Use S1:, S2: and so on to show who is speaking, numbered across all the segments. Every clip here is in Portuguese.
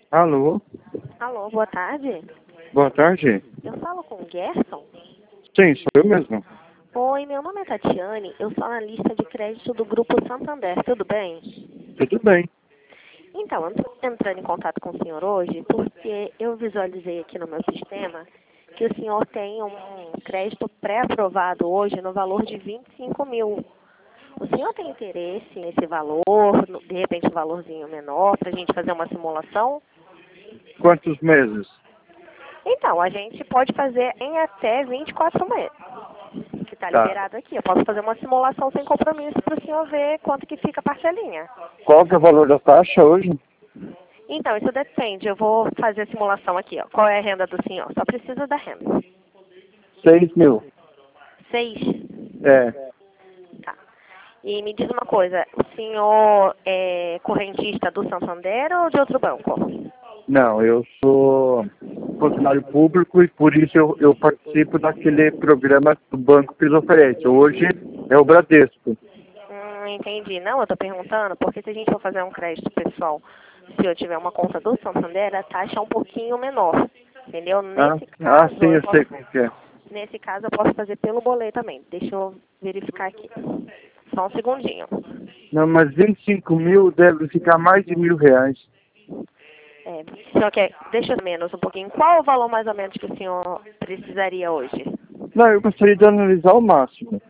S1: Alô,
S2: Alô, boa tarde.
S1: boa tarde.
S2: Eu falo com o Gerson.
S1: Sim, sou eu mesmo.
S2: Oi, meu nome é Tatiane. Eu sou analista de crédito do Grupo Santander. Tudo bem?
S1: Tudo bem.
S2: Então, eu estou entrando em contato com o senhor hoje porque eu visualizei aqui no meu sistema que o senhor tem um crédito pré-aprovado hoje no valor de 25 mil. O senhor tem interesse nesse valor, de repente um valorzinho menor, para a gente fazer uma simulação?
S1: Quantos meses?
S2: Então, a gente pode fazer em até 24 meses, que está
S1: Tá.
S2: liberado aqui. Eu posso fazer uma simulação sem compromisso para o senhor ver quanto que fica a parcelinha.
S1: Qual que é o valor da taxa hoje?
S2: Então, isso depende. Eu vou fazer a simulação aqui. Ó. Qual é a renda do senhor? Só precisa da renda.
S1: 6 mil.
S2: 6.
S1: É.
S2: Tá. E me diz uma coisa. O senhor é correntista do Santander ou de outro banco?
S1: Não, eu sou funcionário público e por isso eu participo daquele programa do banco que eles oferecem. Hoje é o Bradesco.
S2: Entendi. Não, eu estou perguntando porque se a gente for fazer um crédito pessoal, se eu tiver uma conta do Santander, a taxa é um pouquinho menor. Entendeu? Nesse caso,
S1: Sim, eu sei
S2: posso,
S1: como que é.
S2: nesse caso eu posso fazer pelo boleto também. Deixa eu verificar aqui. Só um segundinho.
S1: Não, mas 25 mil deve ficar mais de R$ 1.000.
S2: O senhor quer, deixa eu menos um pouquinho. Qual o valor mais ou menos que o senhor precisaria hoje?
S1: Não, eu gostaria de analisar o máximo.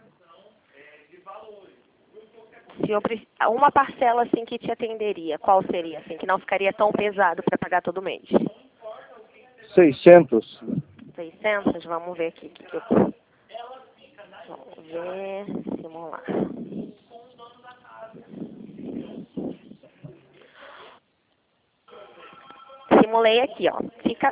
S2: Uma parcela assim que te atenderia, qual seria? Assim, que não ficaria tão pesado para pagar todo mês?
S1: 600?
S2: 600? Vamos ver aqui. Vamos ver, simular. Simulei aqui, ó. Fica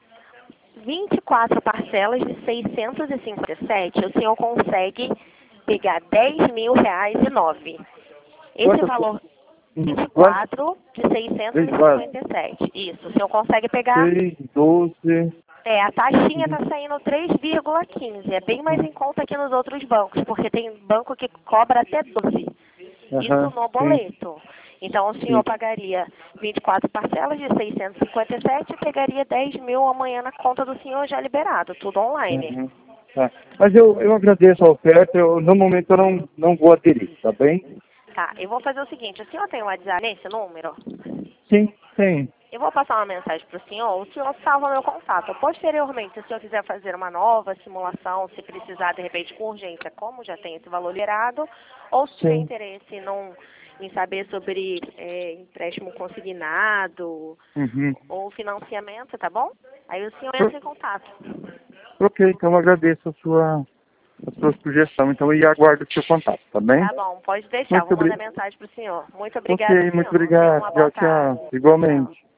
S2: 24 parcelas de 657. O senhor consegue pegar R$ 10.009. Esse valor, 24 de 657. Isso, o senhor consegue pegar...
S1: 6, 12...
S2: A taxinha está saindo 3,15. É bem mais em conta que nos outros bancos, porque tem banco que cobra até 12. Isso no boleto. Então, o senhor pagaria 24 parcelas de 657 e pegaria 10 mil amanhã na conta do senhor já liberado, tudo online.
S1: Tá. Mas eu agradeço a oferta, no momento eu não vou aderir, tá bem?
S2: Tá, eu vou fazer o seguinte, o senhor tem um WhatsApp nesse número?
S1: Sim, tem.
S2: Eu vou passar uma mensagem para o senhor salva meu contato. Posteriormente, se o senhor quiser fazer uma nova simulação, se precisar, de repente, com urgência, como já tem esse valor liberado, ou se tiver interesse em saber sobre empréstimo consignado ou financiamento, tá bom? Aí o senhor entra em contato.
S1: Ok, então eu agradeço a sua sugestão, então, e aguardo o seu contato, tá bem?
S2: Tá bom, pode deixar, vou mandar mensagem para o senhor. Muito obrigada,
S1: Ok,
S2: senhor.
S1: muito
S2: Tenha
S1: obrigado.
S2: uma boa
S1: Tchau,
S2: tarde.
S1: tchau. Igualmente.